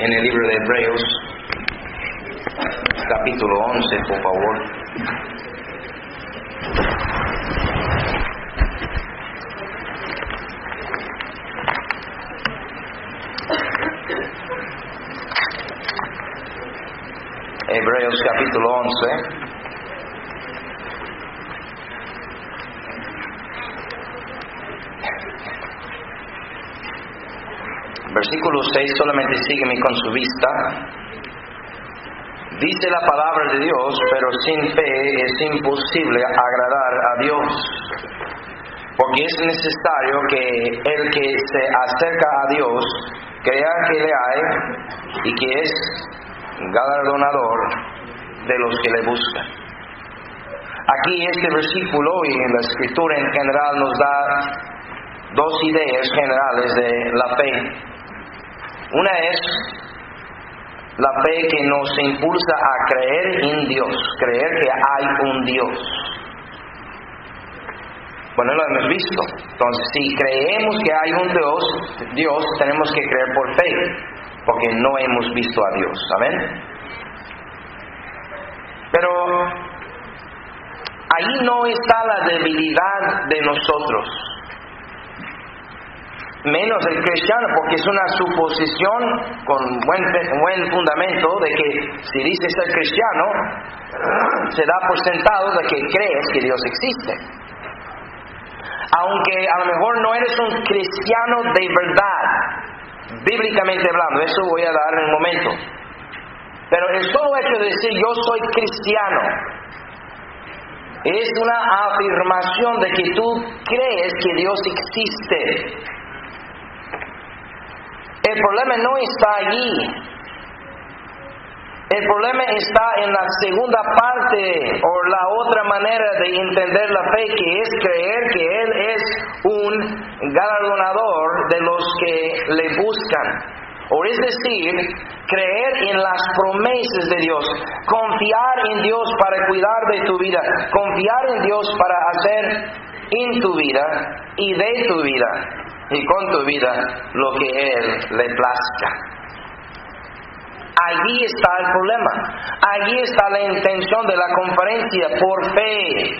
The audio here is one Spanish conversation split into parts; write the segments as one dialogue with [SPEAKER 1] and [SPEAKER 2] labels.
[SPEAKER 1] en el libro de Hebreos, capítulo 11, por favor. Hebreos capítulo 11. Versículo 6, solamente sígueme con su vista. Dice la palabra de Dios, pero sin fe es imposible agradar a Dios. Porque es necesario que el que se acerca a Dios crea que le hay y que es galardonador de los que le buscan. Aquí este versículo y la escritura en general nos da dos ideas generales de la fe. Una es la fe que nos impulsa a creer en Dios, creer que hay un Dios. Bueno, lo hemos visto. Entonces, si creemos que hay un Dios, tenemos que creer por fe, porque no hemos visto a Dios. ¿Amén? Pero ahí no está la debilidad de nosotros, menos el cristiano, porque es una suposición con buen fundamento de que si dices ser cristiano, se da por sentado de que crees que Dios existe. Aunque a lo mejor no eres un cristiano de verdad, bíblicamente hablando, eso voy a dar en un momento. Pero el solo hecho de decir yo soy cristiano es una afirmación de que tú crees que Dios existe. El problema no está allí. El problema está en la segunda parte o la otra manera de entender la fe, que es creer que Él es un galardonador de los que le buscan. O es decir, creer en las promesas de Dios, confiar en Dios para cuidar de tu vida, confiar en Dios para hacer en tu vida y de tu vida y con tu vida lo que Él le plazca. Allí está el problema. Allí está la intención de la conferencia. Por fe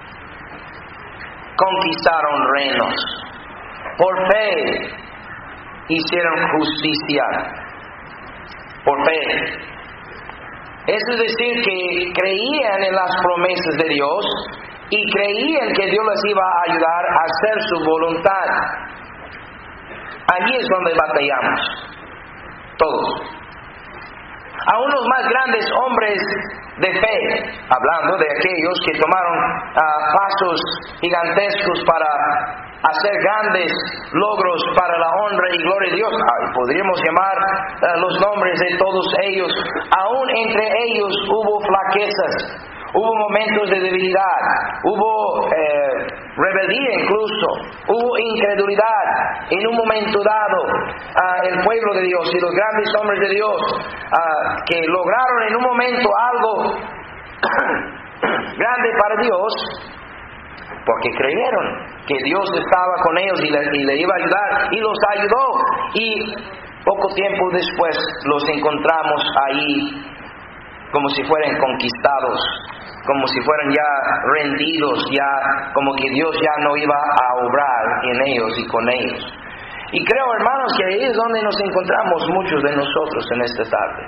[SPEAKER 1] conquistaron reinos. Por fe hicieron justicia. Por fe. Eso es decir, que creían en las promesas de Dios y creían que Dios les iba a ayudar a hacer su voluntad. Allí es donde batallamos. Todos. Aún los más grandes hombres de fe, hablando de aquellos que tomaron pasos gigantescos para hacer grandes logros para la honra y gloria de Dios, podríamos llamar los nombres de todos ellos. Aún entre ellos hubo flaquezas, hubo momentos de debilidad, hubo rebeldía incluso, hubo incredulidad. En un momento dado, el pueblo de Dios y los grandes hombres de Dios que lograron en un momento algo grande para Dios, porque creyeron que Dios estaba con ellos y le iba a ayudar, y los ayudó, y poco tiempo después los encontramos ahí como si fueran conquistados, como si fueran ya rendidos, ya como que Dios ya no iba a obrar en ellos y con ellos. Y creo, hermanos, que ahí es donde nos encontramos muchos de nosotros en esta tarde.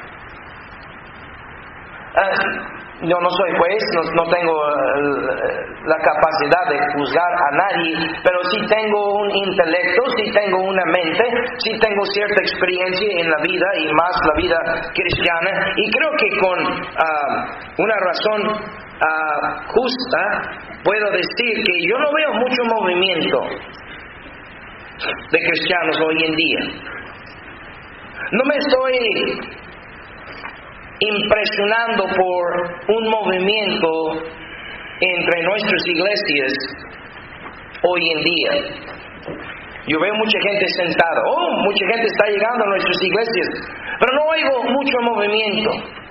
[SPEAKER 1] Yo no soy juez, no tengo la capacidad de juzgar a nadie, pero sí tengo un intelecto, sí tengo una mente, sí tengo cierta experiencia en la vida y más la vida cristiana, y creo que con una razón justa puedo decir que yo no veo mucho movimiento de cristianos hoy en día. No me estoy impresionando por un movimiento entre nuestras iglesias hoy en día. Yo veo mucha gente sentada, mucha gente está llegando a nuestras iglesias, pero no oigo mucho movimiento.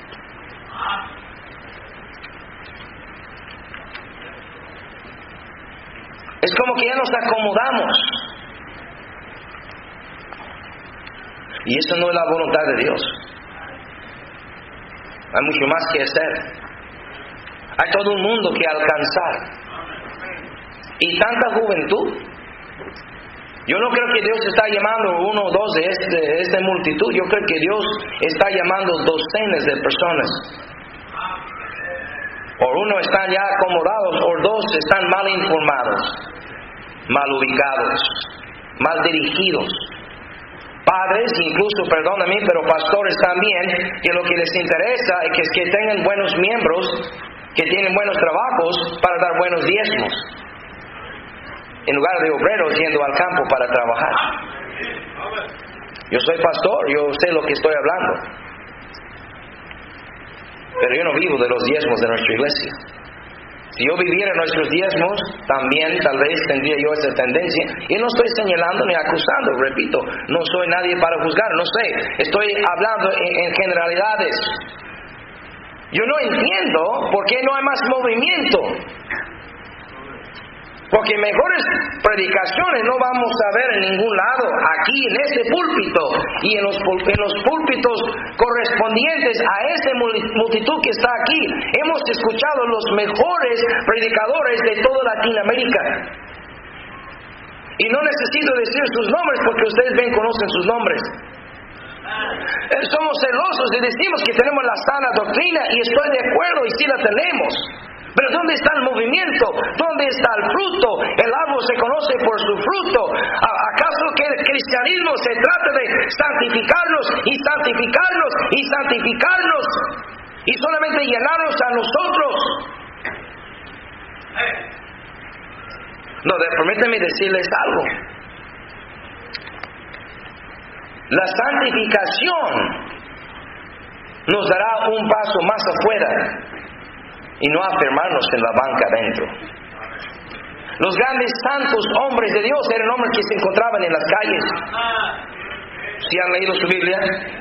[SPEAKER 1] Es como que ya nos acomodamos. Y eso no es la voluntad de Dios. Hay mucho más que hacer. Hay todo un mundo que alcanzar. Y tanta juventud. Yo no creo que Dios está llamando uno o dos de esta multitud. Yo creo que Dios está llamando docenas de personas. O uno están ya acomodados, o dos están mal informados, mal ubicados, mal dirigidos. Padres, incluso, perdóname, pero pastores también, que lo que les interesa es que tengan buenos miembros, que tienen buenos trabajos para dar buenos diezmos, en lugar de obreros yendo al campo para trabajar. Yo soy pastor, yo sé lo que estoy hablando. Pero yo no vivo de los diezmos de nuestra iglesia. Si yo viviera nuestros diezmos, también tal vez tendría yo esa tendencia. Y no estoy señalando ni acusando, repito, no soy nadie para juzgar, no sé. Estoy hablando en generalidades. Yo no entiendo por qué no hay más movimiento. Porque mejores predicaciones no vamos a ver en ningún lado, aquí en este púlpito y en los púlpitos correspondientes a esta multitud que está aquí. Hemos escuchado los mejores predicadores de toda Latinoamérica. Y no necesito decir sus nombres porque ustedes bien conocen sus nombres. Somos celosos y decimos que tenemos la sana doctrina y estoy de acuerdo y sí la tenemos. Pero ¿dónde está el movimiento? ¿Dónde está el fruto? El árbol se conoce por su fruto. ¿Acaso que el cristianismo se trata de santificarnos y santificarnos y santificarnos y solamente llenarnos a nosotros? No, permítanme decirles algo. La santificación nos dará un paso más afuera y no afirmarnos en la banca adentro. Los grandes santos hombres de Dios eran hombres que se encontraban en las calles. ¿Sí han leído su Biblia?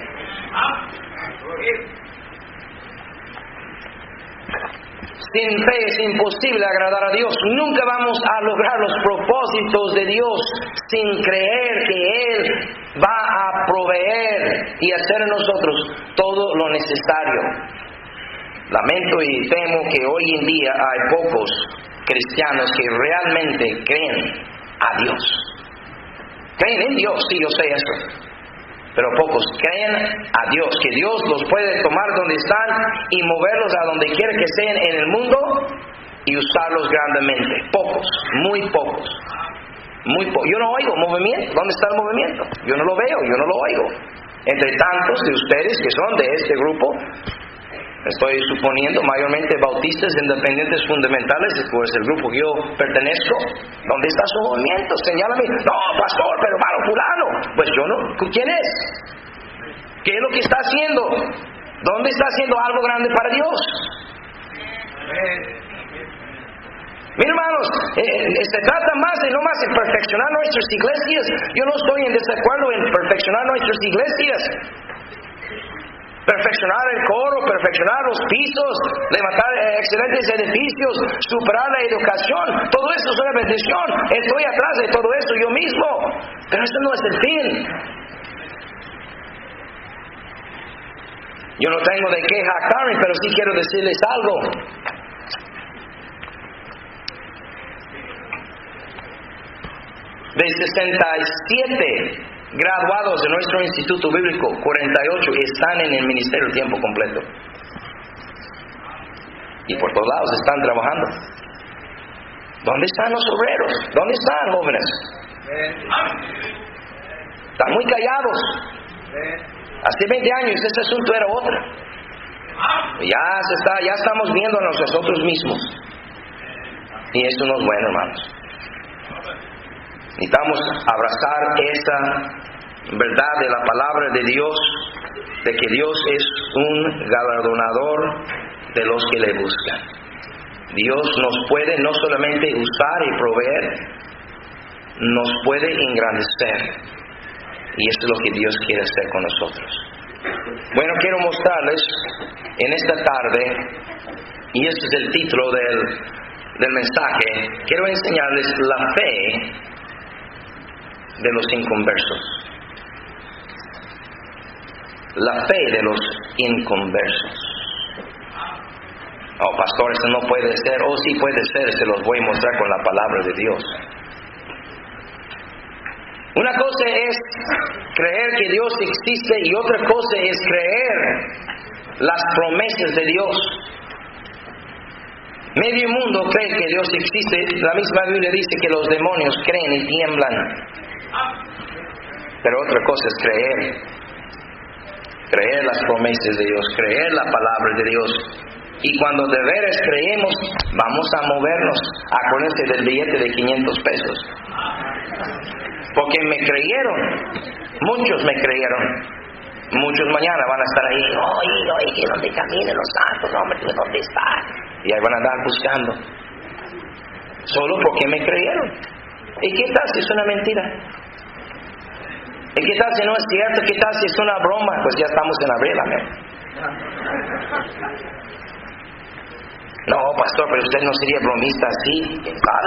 [SPEAKER 1] Sin fe es imposible agradar a Dios. Nunca vamos a lograr los propósitos de Dios sin creer que Él va a proveer y hacer en nosotros todo lo necesario. Lamento y temo que hoy en día hay pocos cristianos que realmente creen a Dios. Creen en Dios, sí, yo sé eso. Pero pocos creen a Dios, que Dios los puede tomar donde están y moverlos a donde quiera que estén en el mundo y usarlos grandemente. Pocos, muy pocos. Yo no oigo movimiento. ¿Dónde está el movimiento? Yo no lo veo, yo no lo oigo. Entre tantos de ustedes que son de este grupo, estoy suponiendo mayormente bautistas independientes fundamentales, pues el grupo que yo pertenezco. ¿Dónde está su movimiento? Señálame. No, pastor, pero malo fulano. Pues yo no. ¿Quién es? ¿Qué es lo que está haciendo? ¿Dónde está haciendo algo grande para Dios? Mira, hermanos, se trata más de no más de perfeccionar nuestras iglesias. Yo no estoy en desacuerdo en perfeccionar nuestras iglesias. Perfeccionar el coro, perfeccionar los pisos, levantar excelentes edificios, superar la educación, todo eso es una bendición. Estoy atrás de todo eso yo mismo, pero eso no es el fin. Yo no tengo de qué jactarme, pero sí quiero decirles algo. De 67 graduados de nuestro instituto bíblico, 48 están en el ministerio de tiempo completo. Y por todos lados están trabajando. ¿Dónde están los obreros? ¿Dónde están, jóvenes? Están muy callados. Hace 20 años ese asunto era otro. Ya estamos viéndonos nosotros mismos. Y eso no es bueno, hermanos. Necesitamos abrazar esa verdad de la palabra de Dios, de que Dios es un galardonador de los que le buscan. Dios nos puede no solamente usar y proveer, nos puede engrandecer. Y eso es lo que Dios quiere hacer con nosotros. Bueno, quiero mostrarles en esta tarde, y este es el título del mensaje, quiero enseñarles la fe de los inconversos. La fe de los inconversos. Oh, pastor, eso no puede ser. Oh, sí puede ser, se los voy a mostrar con la palabra de Dios. Una cosa es creer que Dios existe y otra cosa es creer las promesas de Dios. Medio mundo cree que Dios existe. La misma Biblia dice que los demonios creen y tiemblan. Pero otra cosa es creer las promesas de Dios, creer la palabra de Dios. Y cuando de veras creemos, vamos a movernos. Acuérdense del billete de 500 pesos. Porque me creyeron, muchos me creyeron. Muchos mañana van a estar ahí, oye, ¿dónde caminan los santos? Hombre, ¿dónde está? Y ahí van a andar buscando. Solo porque me creyeron. ¿Y qué tal si es una mentira? ¿Y qué tal si no es cierto? ¿Qué tal si es una broma? Pues ya estamos en abril, amén. No, pastor, pero usted no sería bromista así. ¿Quién sabe?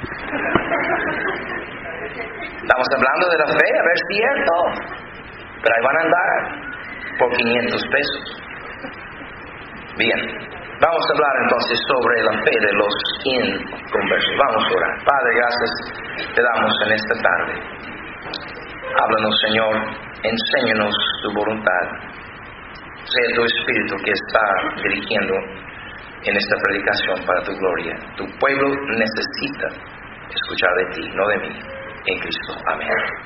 [SPEAKER 1] Estamos hablando de la fe, a ver si es cierto. Pero ahí van a andar por 500 pesos. Bien, vamos a hablar entonces sobre la fe de los inconversos. Vamos a orar. Padre, gracias te damos en esta tarde. Háblanos, Señor, enséñanos tu voluntad. Sea tu Espíritu que está dirigiendo en esta predicación para tu gloria. Tu pueblo necesita escuchar de ti, no de mí. En Cristo. Amén.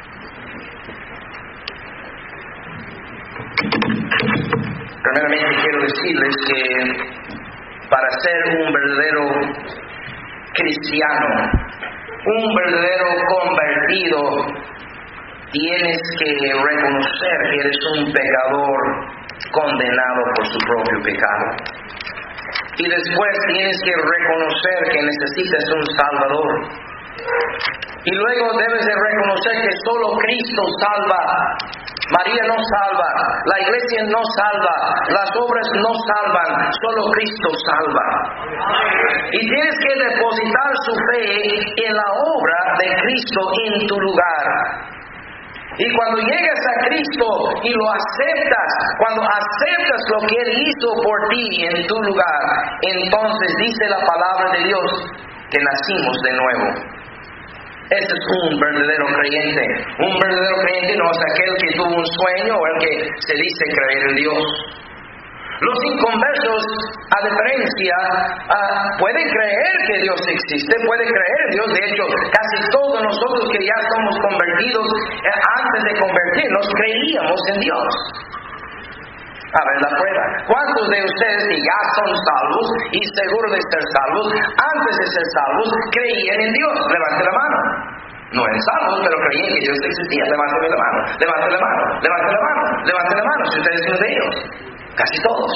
[SPEAKER 1] Primeramente quiero decirles que para ser un verdadero cristiano, un verdadero convertido, tienes que reconocer que eres un pecador condenado por su propio pecado. Y después tienes que reconocer que necesitas un Salvador. Y luego debes de reconocer que solo Cristo salva. María no salva, la iglesia no salva, las obras no salvan, solo Cristo salva. Y tienes que depositar su fe en la obra de Cristo en tu lugar. Y cuando llegas a Cristo y lo aceptas, cuando aceptas lo que Él hizo por ti en tu lugar, entonces dice la palabra de Dios que nacimos de nuevo. Ese es un verdadero creyente. Un verdadero creyente no es aquel que tuvo un sueño o el que se dice creer en Dios. Los inconversos, a diferencia, pueden creer que Dios existe, pueden creer en Dios. De hecho, casi todos nosotros que ya somos convertidos, antes de convertirnos, creíamos en Dios. A ver la prueba. ¿Cuántos de ustedes que ya son salvos y seguros de ser salvos, antes de ser salvos, creían en Dios? Levante la mano. No eran salvos, pero creían que Dios existía. Levante la mano, levante la mano, levante la mano, levante la mano, si ustedes son de ellos. Casi todos.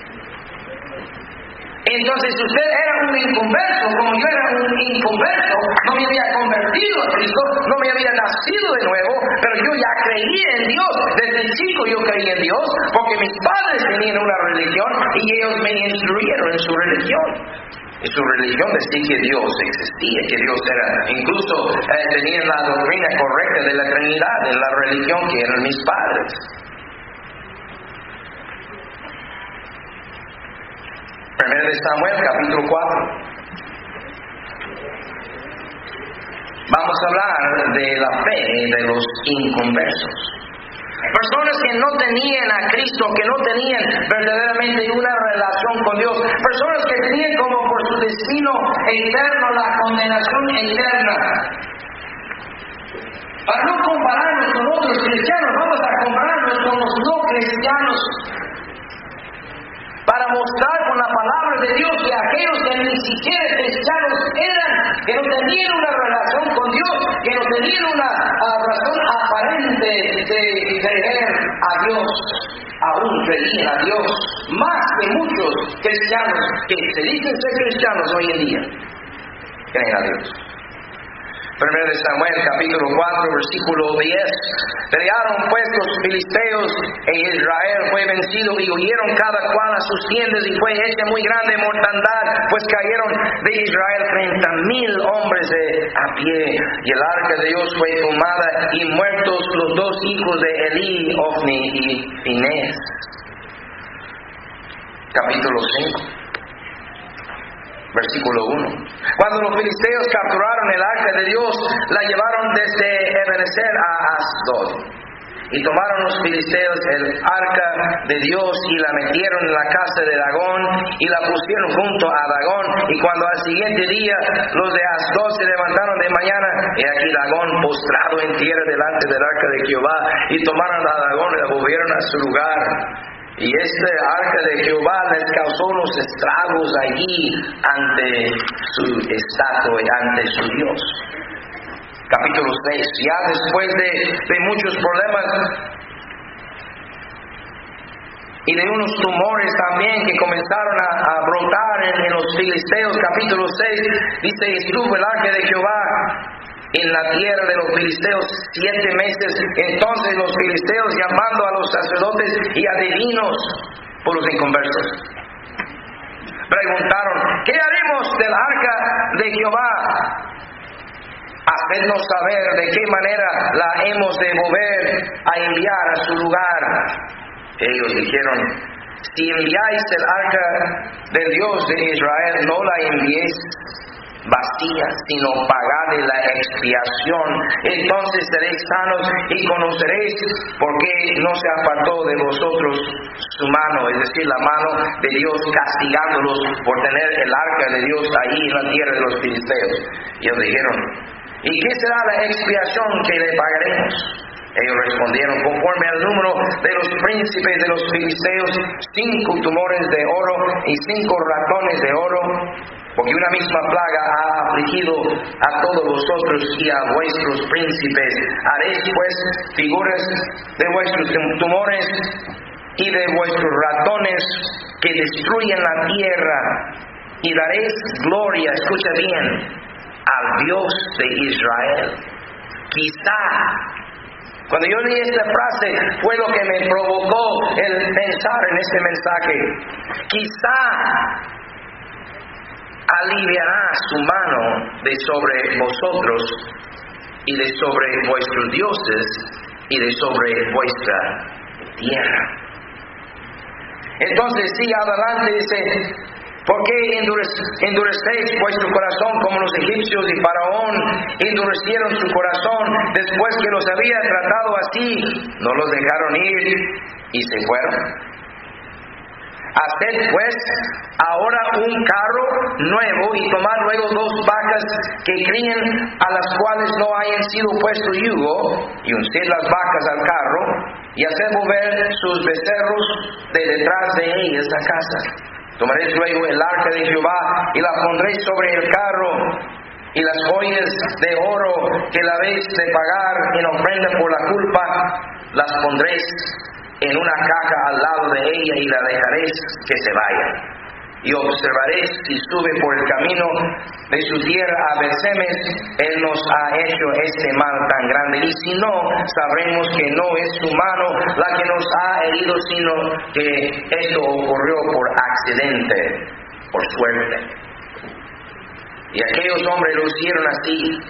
[SPEAKER 1] Entonces usted era un inconverso, como yo era un inconverso, no me había convertido a Cristo, no me había nacido de nuevo, pero yo ya creía en Dios. Desde chico yo creía en Dios, porque mis padres tenían una religión y ellos me instruyeron en su religión. Y su religión decía que Dios existía, que Dios era, incluso tenían la doctrina correcta de la Trinidad, en la religión que eran mis padres. 1 Samuel capítulo 4. Vamos a hablar de la fe de los inconversos. Personas que no tenían a Cristo, que no tenían verdaderamente una relación con Dios. Personas que tenían como por su destino eterno la condenación eterna. Para no compararnos con otros cristianos, vamos a compararnos con los no cristianos. Para mostrar con la palabra de Dios que aquellos que ni siquiera cristianos eran, que no tenían una relación con Dios, que no tenían una razón aparente de creer a Dios, aún creían a Dios, más que muchos cristianos que se dicen ser cristianos hoy en día, creen a Dios. 1 Samuel capítulo 4 versículo 10. Pelearon pues los filisteos e Israel fue vencido y huyeron cada cual a sus tiendas y fue hecha muy grande mortandad, pues cayeron de Israel 30,000 hombres a pie y el arca de Dios fue tomada y muertos los dos hijos de Elí, Ofni y Finés. Capítulo 5. Versículo 1. Cuando los filisteos capturaron el arca de Dios, la llevaron desde Ebenezer a Asdod. Y tomaron los filisteos el arca de Dios y la metieron en la casa de Dagón y la pusieron junto a Dagón. Y cuando al siguiente día los de Asdod se levantaron de mañana, he aquí Dagón postrado en tierra delante del arca de Jehová, y tomaron a Dagón y la volvieron a su lugar. Y este arca de Jehová les causó unos estragos allí ante su estatua y ante su Dios. Capítulo 6. Ya después de muchos problemas y de unos tumores también que comenzaron a brotar en los filisteos, capítulo 6, dice: estuvo el arca de Jehová en la tierra de los filisteos 7 meses. Entonces los filisteos, llamando a los sacerdotes y adivinos, por los inconversos, preguntaron: ¿qué haremos del arca de Jehová? Hacednos saber de qué manera la hemos de volver a enviar a su lugar. Ellos dijeron: si enviáis el arca del Dios de Israel, no la enviéis vacía, sino pagadle la expiación. Entonces seréis sanos y conoceréis por qué no se apartó de vosotros su mano, es decir, la mano de Dios castigándolos por tener el arca de Dios ahí en la tierra de los filisteos. Y ellos dijeron: ¿y qué será la expiación que le pagaremos? Ellos respondieron: conforme al número de los príncipes de los filisteos, 5 tumores de oro y 5 ratones de oro, porque una misma plaga ha afligido a todos vosotros y a vuestros príncipes. Haréis pues figuras de vuestros tumores y de vuestros ratones que destruyen la tierra, y daréis gloria, escucha bien, al Dios de Israel. Quizá, cuando yo leí esta frase, fue lo que me provocó el pensar en este mensaje. Quizá aliviará su mano de sobre vosotros y de sobre vuestros dioses y de sobre vuestra tierra. Entonces sigue adelante, dice: ¿por qué endurecéis vuestro corazón como los egipcios? Y Faraón endurecieron su corazón después que los había tratado así. No los dejaron ir y se fueron. Haced pues ahora un carro nuevo y tomad luego 2 vacas que críen, a las cuales no hayan sido puesto yugo, y uncid las vacas al carro y haced volver sus becerros de detrás de ellas a casa. Tomaréis luego el arca de Jehová y la pondréis sobre el carro, y las joyas de oro que la habéis de pagar en ofrenda por la culpa las pondréis en una caja al lado de ella y la dejaréis que se vaya. Y observaréis si sube por el camino de su tierra a Betsemes, él nos ha hecho este mal tan grande. Y si no, sabremos que no es su mano la que nos ha herido, sino que esto ocurrió por accidente, por suerte. Y aquellos hombres lo hicieron así,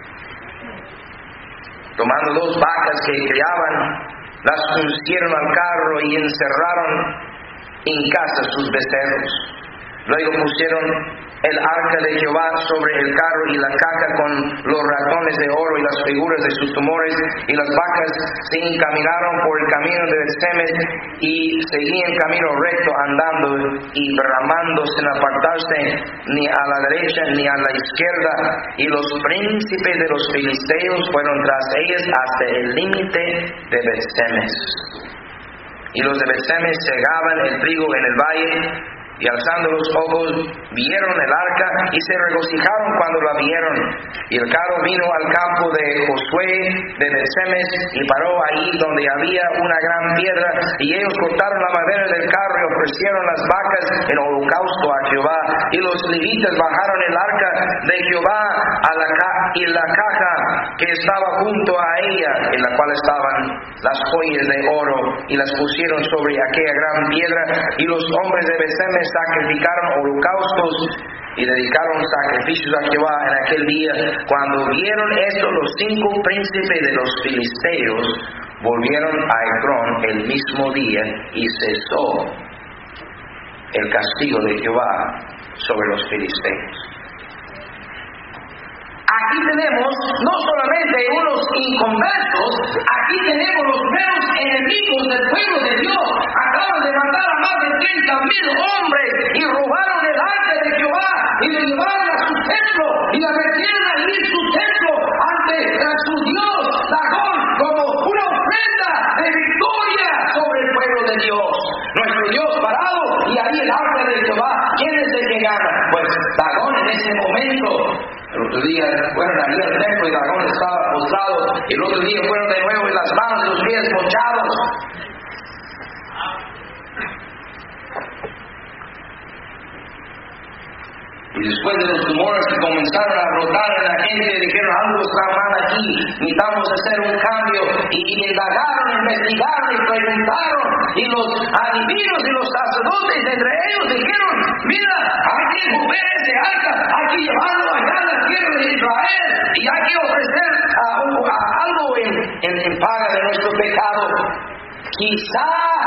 [SPEAKER 1] tomando 2 vacas que criaban, las uncieron al carro y encerraron en casa sus becerros. Luego pusieron el arca de Jehová sobre el carro y la caja con los ratones de oro y las figuras de sus tumores, y las vacas se encaminaron por el camino de Betsemes y seguían camino recto, andando y bramando sin apartarse ni a la derecha ni a la izquierda. Y los príncipes de los filisteos fueron tras ellas hasta el límite de Betsemes. Y los de Betsemes segaban el trigo en el valle, y alzando los ojos vieron el arca y se regocijaron cuando la vieron. Y el carro vino al campo de Josué de Betsemes y paró ahí donde había una gran piedra, y ellos cortaron la madera del carro y ofrecieron las vacas en holocausto a Jehová. Y los levitas bajaron el arca de Jehová y la caja que estaba junto a ella, en la cual estaban las joyas de oro, y las pusieron sobre aquella gran piedra. Y los hombres de Betsemes sacrificaron holocaustos y dedicaron sacrificios a Jehová en aquel día. Cuando vieron esto, los 5 príncipes de los filisteos volvieron a Ekrón el mismo día, y cesó el castigo de Jehová sobre los filisteos. Aquí tenemos no solamente unos inconversos, aquí tenemos los meros enemigos del pueblo de Dios. Acaban de matar a más de 30,000 hombres y robaron el arca de Jehová y lo llevaron a su templo y la metieron allí en su templo ante su Dios, Dagón, como una ofrenda de victoria sobre el pueblo de Dios. Nuestro Dios parado y ahí el arca de Jehová. ¿Quién es el que gana? Pues Dagón en ese momento. El otro día fueron allí al templo y Dagón estaba postrado. Y el otro día fueron de nuevo y las manos y los pies mochados. Y después de los tumores que comenzaron a brotar en la gente, dijeron, algo está mal aquí, necesitamos hacer un cambio. Y indagaron, investigaron y preguntaron. Y los adivinos y los sacerdotes entre ellos dijeron, mira, hay que mover ese arca, hay que llevarlo allá a la tierra de Israel. Y hay que ofrecer algo en paga de nuestro pecado. Quizá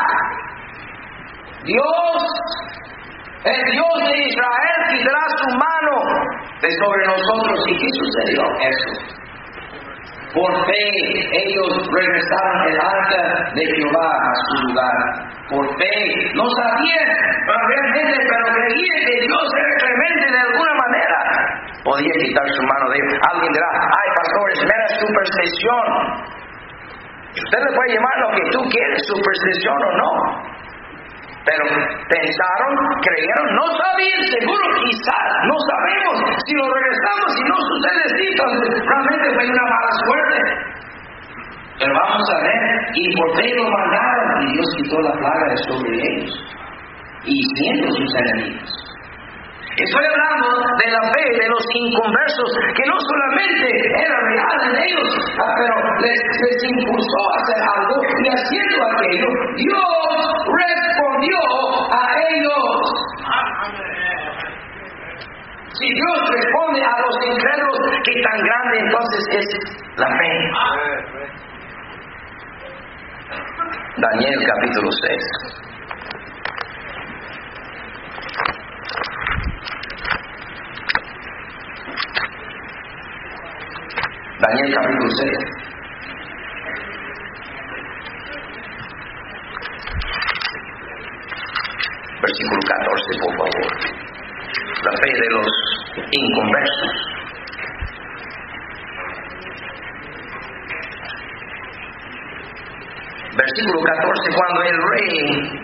[SPEAKER 1] el Dios de Israel quitará su mano de sobre nosotros. ¿Y qué sucedió? Eso. Por fe, ellos regresaron el arca de Jehová a su lugar. Por fe, no sabían realmente, pero creían que Dios era clemente de alguna manera. Podía quitar su mano de ellos. Alguien dirá, ay pastor, es mera superstición. Usted le puede llamar lo que tú quieres, superstición o no. Pero pensaron, creyeron, no sabían, seguro, quizás, no sabemos. Si lo regresamos y no sucede así, entonces realmente fue una mala suerte. Pero vamos a ver, y por fe lo mandaron, y Dios quitó la plaga de sobre ellos, y siendo sus enemigos. Estoy hablando de la fe de los inconversos, que no solamente era real en ellos, pero les impulsó a hacer algo, y haciendo aquello, Dios respondió a ellos. Si Dios responde a los incrédulos, ¿qué tan grande entonces es la fe? Daniel capítulo 6. Daniel capítulo 6. Versículo 14, por favor. La fe de los inconversos. Versículo 14, cuando el rey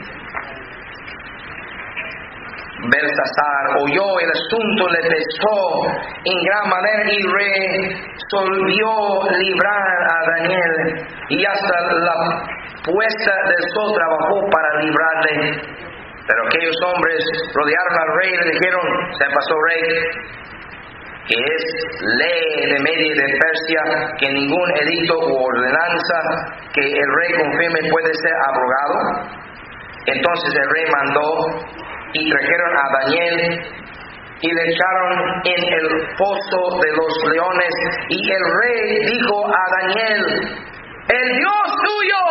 [SPEAKER 1] Belsasar oyó el asunto, le pesó en gran manera y resolvió librar a Daniel, y hasta la puesta del sol trabajó para librarle. Pero aquellos hombres rodearon al rey y le dijeron, se pasó rey, que es ley de Media y de Persia, que ningún edicto o ordenanza que el rey confirme puede ser abrogado. Entonces el rey mandó y trajeron a Daniel y le echaron en el foso de los leones, y el rey dijo a Daniel, el Dios tuyo,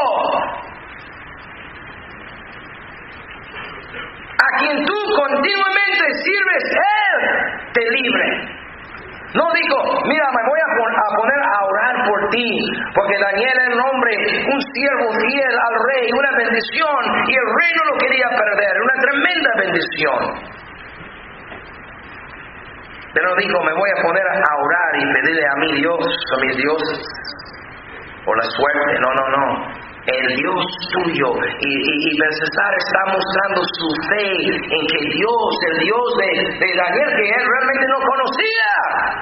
[SPEAKER 1] a quien tú continuamente sirves, Él te libre. No dijo, mira, me voy a poner a orar por ti, porque Daniel era un hombre, un siervo fiel al rey, una bendición, y el rey no lo quería perder, una tremenda bendición. Pero dijo, me voy a poner a orar y pedirle a mi Dios, a mis dioses, por la suerte. No. El Dios tuyo. Y Belsasar está mostrando su fe en que Dios, el Dios de Daniel, que él realmente no conocía,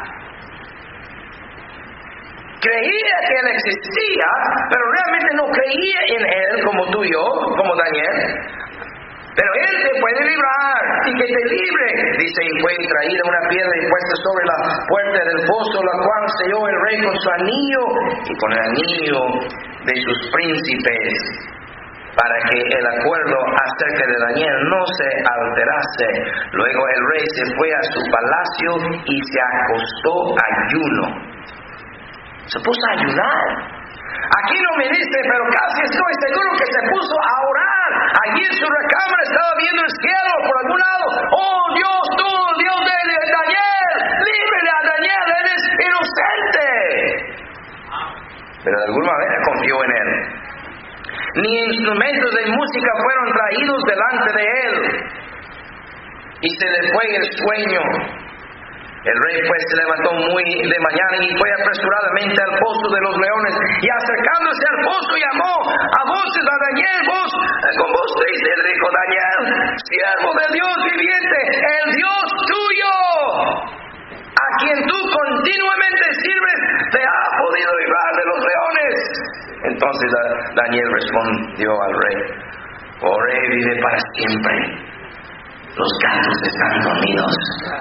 [SPEAKER 1] creía que él existía, pero realmente no creía en él como tú y yo, como Daniel. Pero Él te puede librar y que te libre. Dice, y fue traída una piedra y puesta sobre la puerta del foso, la cual selló el rey con su anillo y con el anillo de sus príncipes, para que el acuerdo acerca de Daniel no se alterase. Luego el rey se fue a su palacio y se acostó ayuno. Se puso a ayunar. Aquí no me dice, pero casi estoy seguro que se puso a orar. Allí en su recámara estaba viendo el cielo por algún lado. Oh Dios, tú, Dios de Daniel, líbrele a Daniel, él es inocente. Pero de alguna manera confió en él. Ni instrumentos de música fueron traídos delante de él. Y se le fue el sueño. El rey pues se levantó muy de mañana y fue apresuradamente al pozo de los leones, y acercándose al pozo llamó a voces a Daniel, con voz triste, le dijo: Daniel, siervo de Dios viviente, el Dios tuyo, a quien tú continuamente sirves, te ha podido librar de los leones. Entonces Daniel respondió al rey: oh rey, vive para siempre. Los gatos están dormidos.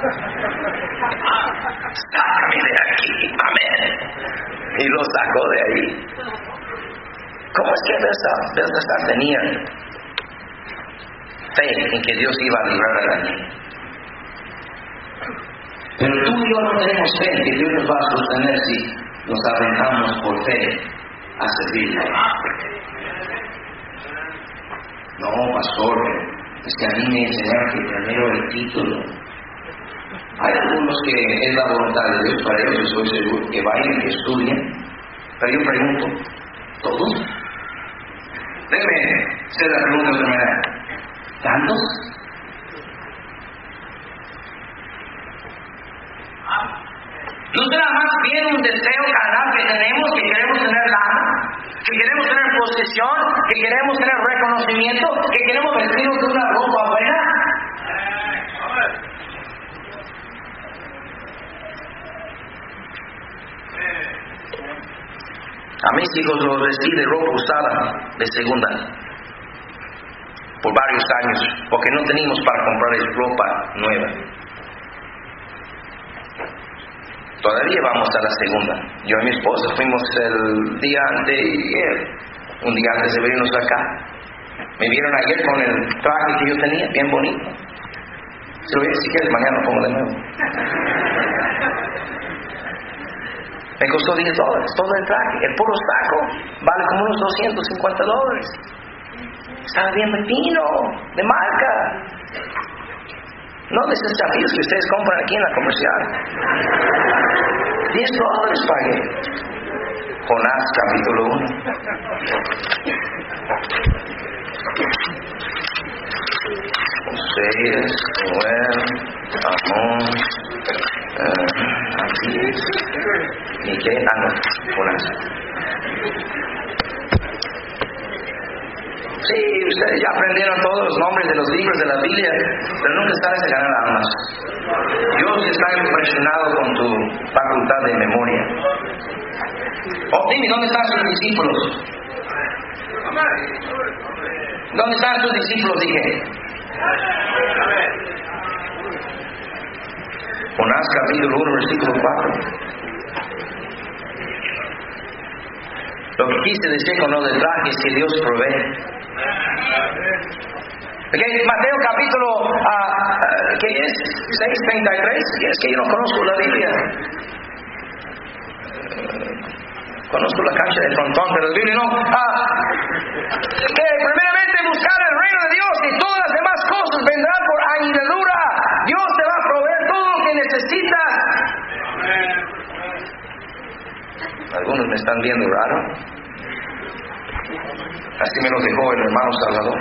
[SPEAKER 1] Sácame de aquí. Amén. Y lo sacó de ahí. ¿Cómo es que Belsasar tenía fe en que Dios iba a librar a Daniel? Pero tú y yo no tenemos fe en que Dios nos va a sostener si nos aventamos por fe a servirle. No, pastor, es que a mí me enseñaron que primero el título. Hay algunos que es la voluntad de Dios para ellos, estoy seguro, que vayan, que estudien. Pero yo pregunto, ¿todos? Déjeme hacer la pregunta de otra manera. ¿Tantos? ¿No será más bien un deseo carnal que tenemos, que queremos tener lana, que queremos tener posesión, que queremos tener reconocimiento, que queremos vestirnos de una ropa buena? A mis hijos los vestí de ropa usada, de segunda, por varios años, porque no teníamos para comprarles ropa nueva. Todavía vamos a la segunda. Yo y mi esposa fuimos el día antes, un día antes de venirnos acá. Me vieron ayer con el traje que yo tenía, bien bonito. Se lo voy a decir, si quieres mañana lo pongo de nuevo. Me costó $10, todo el traje. El puro saco vale como unos $250. Estaba bien fino, de marca. No de esos desafíos que ustedes compran aquí en la comercial. $10 pagué. Jonás capítulo 1. Oseas, Joel, Amón, ¿y qué? Jonás. Sí, ustedes ya aprendieron todos los nombres de los libros de la Biblia, pero nunca sabes de ganar almas. Dios está impresionado con tu facultad de memoria. Oh, dime, ¿dónde están sus discípulos? ¿Dónde están sus discípulos? Dije. Jonás capítulo 1, versículo 4. Lo que quise decir con lo del traje es que Dios provee. Okay, Mateo capítulo ¿qué es? 6:33. Es que yo no conozco la Biblia. Conozco la cancha de frontón, pero la Biblia no. Que primeramente buscar el reino de Dios y todas las demás cosas vendrán por añadidura. Dios te va a proveer todo lo que necesitas. Algunos me están viendo raro. Así me lo dejó el hermano Salvador.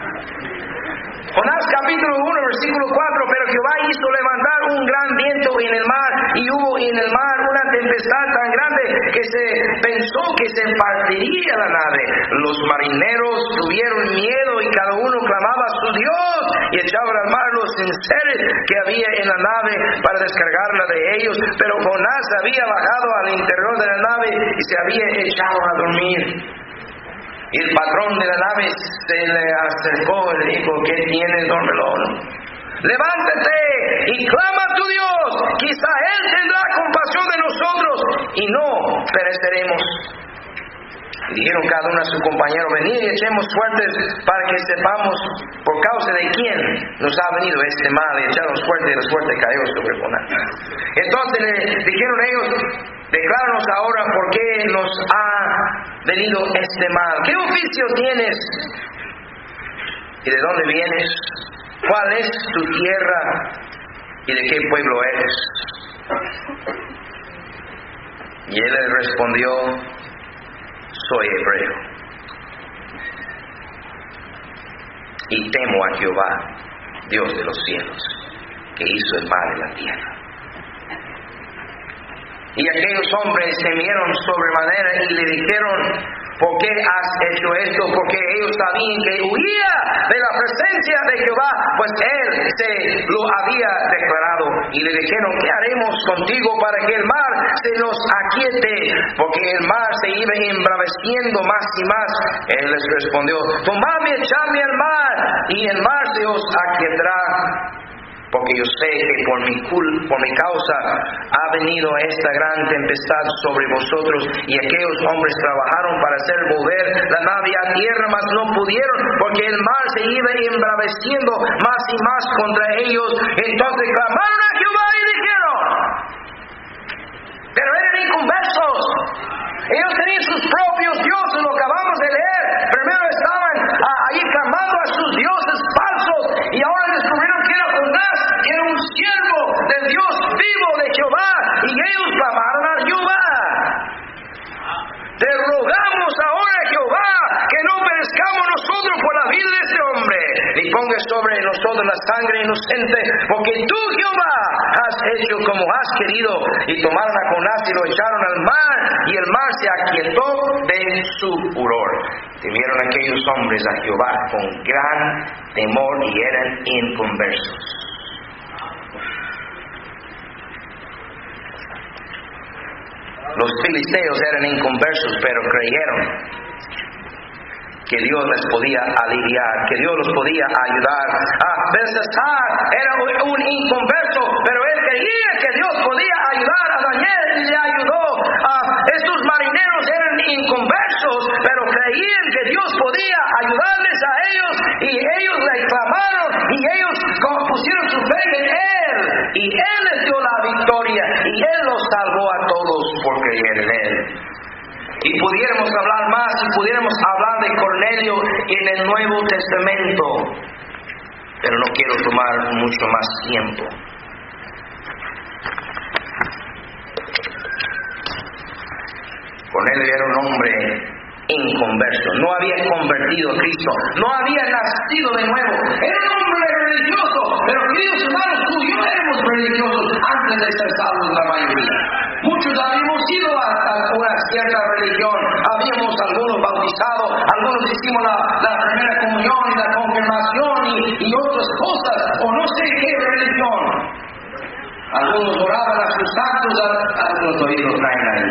[SPEAKER 1] Jonás capítulo 1, versículo 4. Pero Jehová hizo levantar un gran viento en el mar, y hubo en el mar una tempestad tan grande que se pensó que se partiría la nave. Los marineros tuvieron miedo y cada uno clamaba a su Dios, y echaban al mar los enseres que había en la nave para descargarla de ellos. Pero Jonás había bajado al interior de la nave y se había echado a dormir. Y el patrón de la nave se le acercó y le dijo: ¿qué tienes, dormelón? Levántate y clama a tu Dios, quizá Él tendrá compasión de nosotros y no pereceremos. Y dijeron cada uno a su compañero: venid y echemos suertes para que sepamos por causa de quién nos ha venido este mal. Y echaron suerte y la suerte cayó sobre Jonás. Entonces le dijeron ellos: decláranos ahora por qué nos ha venido este mal. ¿Qué oficio tienes? ¿Y de dónde vienes? ¿Cuál es tu tierra? ¿Y de qué pueblo eres? Y él le respondió: soy hebreo, y temo a Jehová, Dios de los cielos, que hizo el mar y la tierra. Y aquellos hombres temieron sobremanera y le dijeron: ¿por qué has hecho esto? Porque ellos sabían que huía de la presencia de Jehová, pues él se lo había declarado. Y le dijeron: ¿qué haremos contigo para que el mar se nos aquiete? Porque el mar se iba embraveciendo más y más. Él les respondió: tomadme, echadme al mar, y el mar se os aquietará. Porque yo sé que por mi causa ha venido esta gran tempestad sobre vosotros. Y aquellos hombres trabajaron para hacer volver la nave a tierra, mas no pudieron, porque el mar se iba embraveciendo más y más contra ellos. Entonces clamaron a Jehová y dijeron: pero eran inconversos. Ellos tenían sus propios dioses, lo acabamos de leer. Primero estaban ahí clamando a sus dioses falsos, y ahora descubrieron que era Jonás, que era un siervo del Dios vivo de Jehová, y ellos clamaron a Jehová. Te rogamos ahora, Jehová, que no perezcamos nosotros por la vida de este hombre, ni pongas sobre nosotros la sangre inocente, porque tú, Jehová, has hecho como has querido. Y tomaron a Jonás y lo echaron al mar, y el mar se aquietó de su furor. Temieron aquellos hombres a Jehová con gran temor, y eran inconversos. Los filisteos eran inconversos, pero creyeron que Dios les podía aliviar, que Dios los podía ayudar. Belsasar era un inconverso, pero él creía que Dios podía ayudar a Daniel, y le ayudó. Estos marineros eran inconversos, pero creían que Dios podía ayudarles a ellos, y ellos le clamaron, y ellos pusieron su fe en él, y él les dio la victoria, y él los salvó a todos por creer en él. Y pudiéramos hablar más, y pudiéramos hablar de Cornelio en el Nuevo Testamento, pero no quiero tomar mucho más tiempo. Cornelio era un hombre inconverso, no había convertido a Cristo, no había nacido de nuevo, era un hombre religioso, pero queridos hermanos, tú y yo éramos religiosos antes de ser salvos la mayoría. Muchos habíamos ido a una cierta religión, habíamos algunos bautizados, algunos hicimos la primera comunión y la confirmación y otras cosas, o no sé qué religión. Algunos oraban a sus santos, algunos todavía los traen ahí.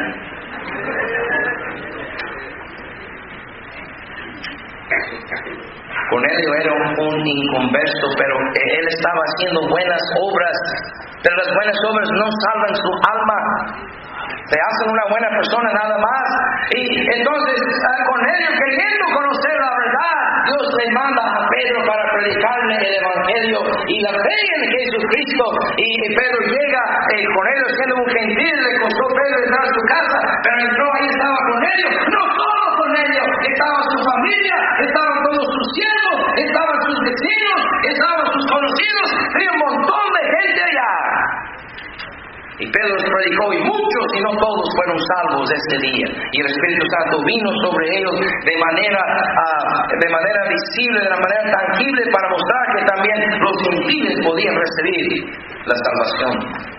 [SPEAKER 1] Cornelio era un inconverso, pero él estaba haciendo buenas obras, pero las buenas obras no salvan su alma, te hacen una buena persona nada más. Y entonces Cornelio, queriendo conocer la verdad, Dios le manda a Pedro para predicarle el evangelio y la fe en Jesucristo. Y Pedro llega, Cornelio siendo un gentil, le costó Pedro entrar a su casa, pero entró, ahí estaba Cornelio, no solo Cornelio, estaba su familia, estaban todos sus siervos, estaban sus vecinos, estaban sus conocidos, había un montón de gente allá. Y Pedro les predicó, y muchos y no todos fueron salvos ese día. Y el Espíritu Santo vino sobre ellos de manera visible, de manera tangible, para mostrar que también los gentiles podían recibir la salvación.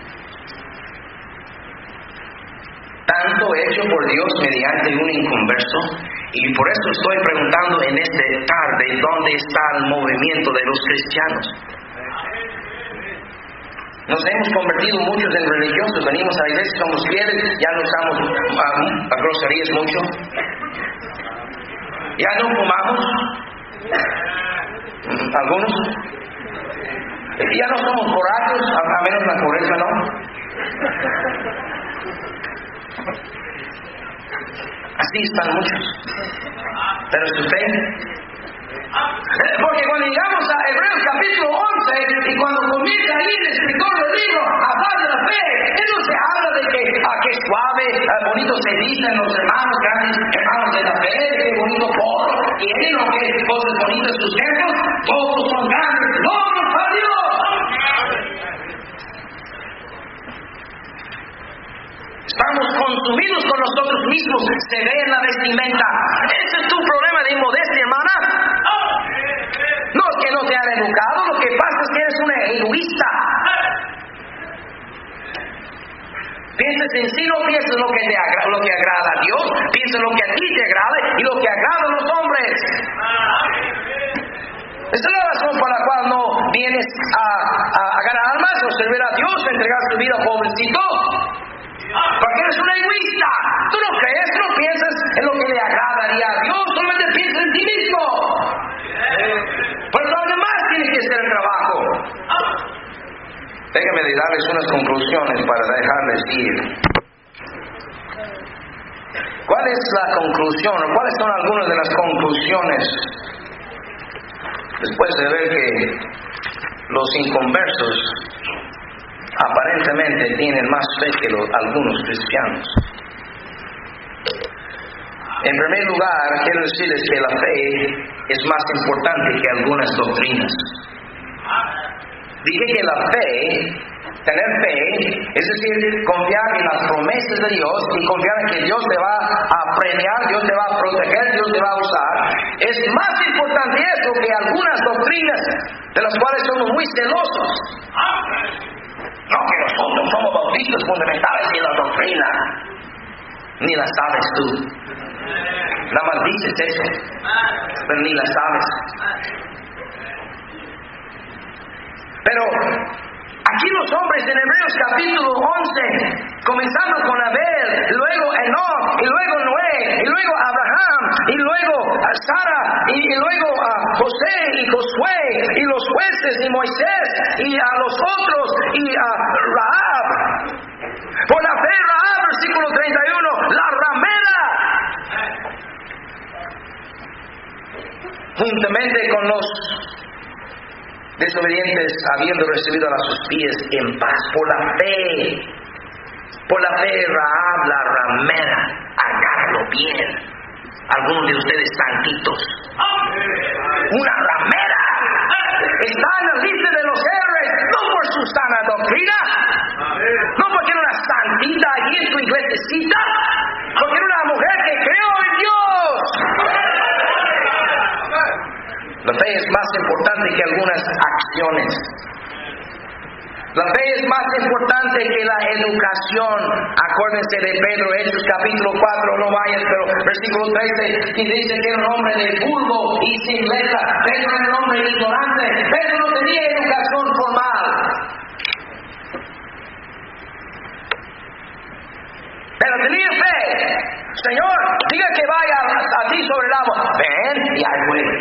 [SPEAKER 1] Tanto hecho por Dios mediante un inconverso. Y por eso estoy preguntando en esta tarde, ¿dónde está el movimiento de los cristianos? Nos hemos convertido muchos en religiosos, venimos a la iglesia, somos fieles, ya no usamos a groserías mucho, ya no fumamos, algunos, ya no somos borrachos, a menos la pobreza, ¿no? Así están muchos. Pero su fe. Porque cuando llegamos a Hebreos capítulo 11, y cuando comienza ahí el escritor del libro a hablar de la fe, él no se habla de que qué suave, bonito se dicen los hermanos, grandes hermanos de la fe, qué bonito coro tienen, o qué cosas bonitas sus templos, todos son grandes logros para Dios. Estamos consumidos con nosotros mismos, se ve en la vestimenta. ¿Ese es tu problema de inmodestia, hermana? No es que no te han educado, lo que pasa es que eres una egoísta. Piensas en sí, no piensas lo que agrada a Dios, piensas lo que a ti te agrada y lo que agrada a los hombres. Esa es la razón por la cual no vienes a ganar almas o servir a Dios, a entregar tu vida, pobrecito. Porque eres un egoísta. Tú no crees, tú no piensas en lo que le agradaría a Dios, solamente piensas en ti mismo. Pero lo demás tiene que ser el trabajo. Déjenme darles unas conclusiones para dejarles ir. ¿Cuál es la conclusión? ¿Cuáles son algunas de las conclusiones? Después de ver que los inconversos aparentemente tienen más fe que algunos cristianos. En primer lugar, quiero decirles que la fe es más importante que algunas doctrinas. Dije que la fe, tener fe, es decir, confiar en las promesas de Dios y confiar en que Dios te va a premiar, Dios te va a proteger, Dios te va a usar, es más importante eso que algunas doctrinas de las cuales somos muy celosos. No, que nosotros somos bautistas fundamentales de la doctrina. Ni la sabes tú. Nada más dices eso, pero ni la sabes. Pero aquí los hombres en Hebreos capítulo 11, comenzando con Abel, luego Enoch, y luego Noé, y luego Abraham, y luego Sara, y luego José y Josué, y los jueces, y Moisés, y a los otros, y a Rahab. Por la fe Rahab, versículo 31, la ramera, juntamente con los desobedientes, habiendo recibido a sus pies en paz por la fe. Por la fe, Rahab, la ramera, agárralo bien. Algunos de ustedes santitos. Una ramera está en la lista de los héroes, no por su sana doctrina, no porque era una santita allí en su iglesecita, porque era una mujer que creó en Dios. La fe es más importante que algunas acciones. La fe es más importante que la educación. Acuérdense de Pedro, Hechos capítulo 4, no vayas, pero versículo 13, y dice que era un hombre de vulgo y sin letra. Pedro era un hombre ignorante. Pedro no tenía educación formal. Pero tenía fe. Señor, diga que vaya a ti sobre el agua. Ven, y ahí fue.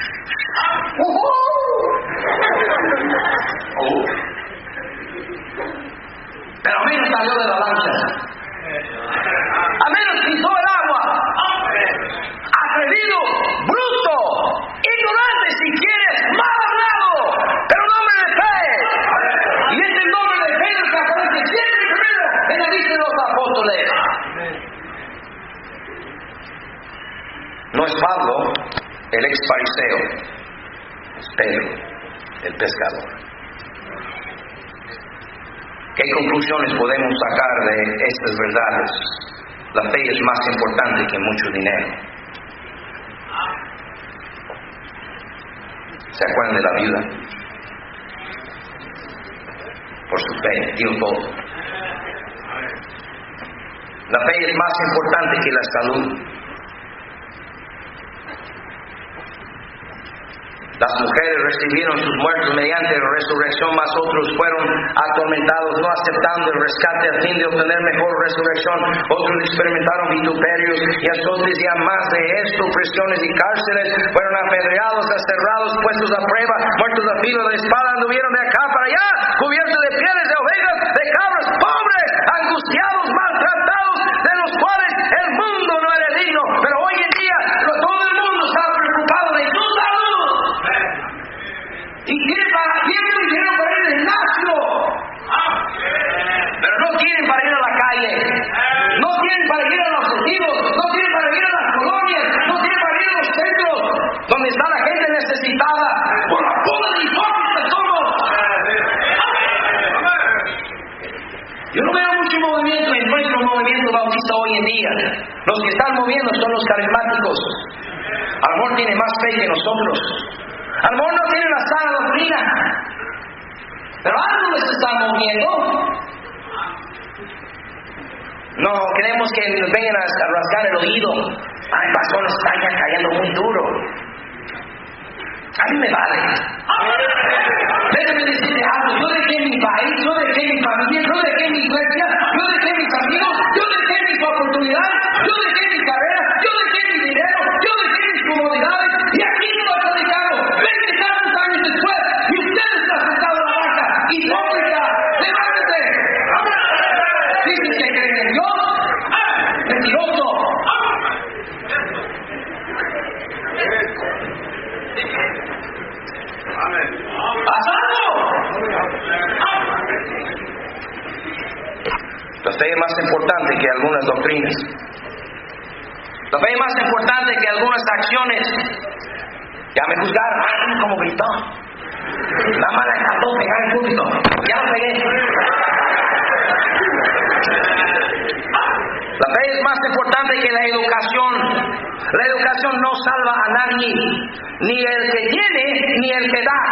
[SPEAKER 1] Pero a menos salió de la lancha. A menos pisó el agua. Atrevido, bruto, ignorante si quieres, mal hablado, pero nombre de fe. Y este nombre de fe es que aparece siempre primero en la lista de los apóstoles. No es Pablo, el ex fariseo. Pedro, el pescador. ¿Qué conclusiones podemos sacar de estas verdades? La fe es más importante que mucho dinero. ¿Se acuerdan de la viuda? Por su fe, dio todo. La fe es más importante que la salud. Las mujeres recibieron sus muertos mediante la resurrección, mas otros fueron atormentados, no aceptando el rescate a fin de obtener mejor resurrección. Otros experimentaron vituperios y azotes, y a más de esto, prisiones y cárceles. Fueron apedreados, aserrados, puestos a prueba, muertos a filo de espada, anduvieron de acá para allá, cubiertos de pieles de ovejas, de cabras, pobres, angustiados, maltratados, de los cuales el mundo no eres digno. Pero hoy en día todo el mundo está preocupado de tu salud. Y tienen dinero para ir al gimnasio. Pero no tienen para ir a la calle. No tienen para ir a los objetivos. No tienen para ir a las colonias. No tienen para ir a los centros donde está la gente necesitada. Por la cola de hipócritas somos. Yo no veo mucho movimiento en nuestro movimiento bautista hoy en día. Los que están moviendo son los carismáticos. A lo mejor tienen más fe que nosotros. A lo mejor no tienen la sana doctrina. Pero algo les está moviendo. No queremos que nos vengan a rasgar el oído. Ay, pastor, nos está ya cayendo muy duro. A mí me vale. Déjame decirle algo. Yo dejé mi país, yo dejé mi familia, yo dejé mi iglesia, yo dejé mis amigos, yo dejé mis oportunidades, yo dejé mi carrera, yo dejé mi dinero, yo dejé mis comodidades. Y aquí no lo he predicado 20 tantos años después. Y usted está sentado en la banca. ¡Hipócrita! ¡Levántate! ¿Dices que creen en Dios? ¡Mentiroso! La fe es más importante que algunas doctrinas. La fe es más importante que algunas acciones. Ya me juzgaron. Ay, como gritó. Nada más le encantó pegar el público. Ya lo pegué. La fe es más importante que la educación. La educación no salva a nadie. Ni el que tiene, ni el que da.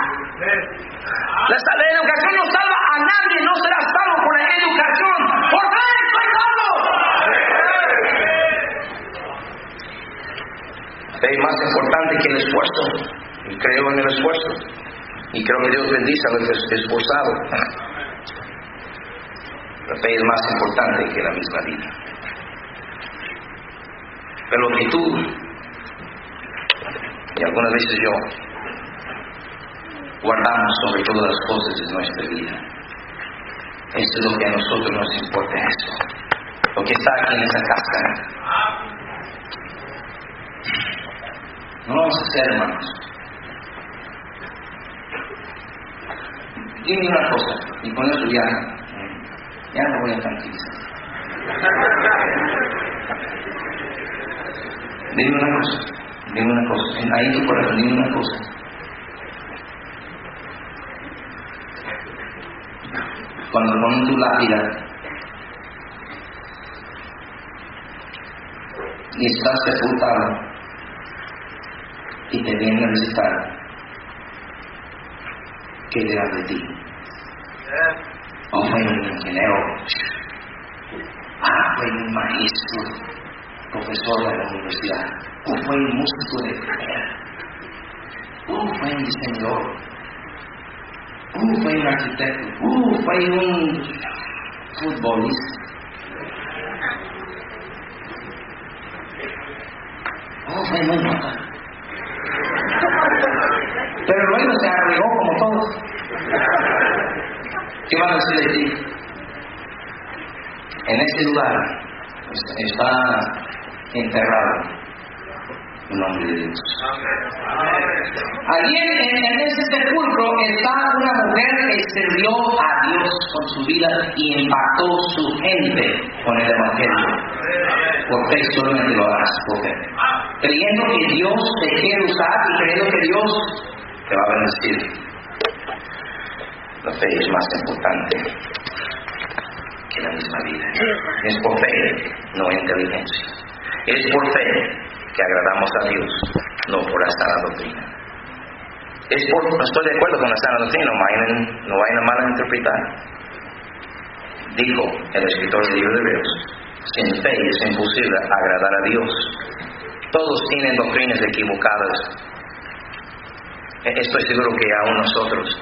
[SPEAKER 1] La educación no salva a nadie. No será salvo por la educación. ¡Por fe soy salvo! La fe es más importante que el esfuerzo. Y creo en el esfuerzo. Y creo que Dios bendice a los esforzados. La fe es más importante que la misma vida. Pero que tú, y algunas veces yo, guardamos sobre todas las cosas de nuestra vida. Esto es lo que a nosotros nos importa, eso. Lo que está aquí en esa casa. No vamos a hacer, hermanos. Dime una cosa, y con eso ya me voy a tranquilizar. Dime una cosa, ahí tu corazón, dime una cosa. Cuando ponen tu lápida y estás sepultado y te vienen a visitar, ¿qué dirán de ti? ¿O fue un ingeniero? ¿Fue un maestro, profesor de la universidad? ¿O fue un músico de primera? ¿O fue un diseñador? ¿O fue un arquitecto? ¿O fue un futbolista? ¿O fue muy nota? Pero luego se arregló como todos. ¿Qué van a decir de ti? En este lugar está enterrado un hombre de Dios. Allí en ese sepulcro está una mujer que sirvió a Dios con su vida y impactó su gente con el Evangelio. Por fe solamente lo harás, por fe. Creyendo que Dios te quiere usar y creyendo que Dios te va a bendecir. La fe es más importante que la misma vida. Es por fe, no inteligencia. Es por fe que agradamos a Dios, no por la sana doctrina. Estoy de acuerdo con la sana doctrina, no vayan a malinterpretar. Dijo el escritor del libro de Hebreos, sin fe es imposible agradar a Dios. Todos tienen doctrinas equivocadas. Estoy seguro que aún nosotros.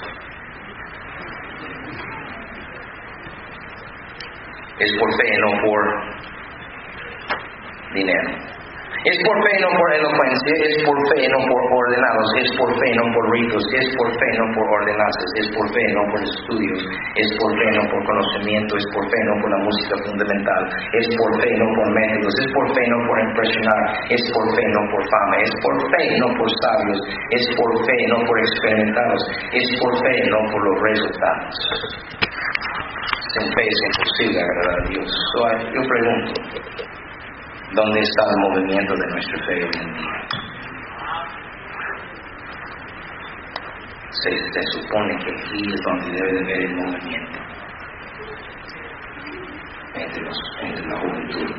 [SPEAKER 1] Es por fe, no por dinero. Es por fe, no por elocuencia, es por fe, no por ordenados, es por fe, no por ritos, es por fe, no por ordenanzas, es por fe, no por estudios, es por fe, no por conocimiento, es por fe, no por la música fundamental, es por fe, no por métodos, es por fe, no por impresionar, es por fe, no por fama, es por fe, no por sabios, es por fe, no por experimentados, es por fe, no por los resultados. Sin fe es imposible agradar a Dios. Yo pregunto, ¿dónde está el movimiento de nuestra fe hoy en día? Se supone que aquí es donde debe de haber el movimiento entre la juventud.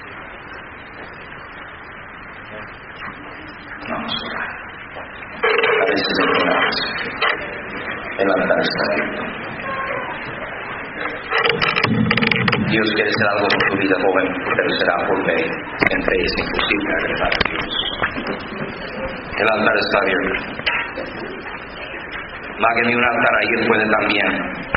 [SPEAKER 1] Vamos a orar. A veces ignoramos. El altar está abierto. Dios quiere hacer algo con tu vida, joven, pero será por fe. En fe es imposible agradar a Dios. El altar está abierto. Mágueme un altar, ahí puede también.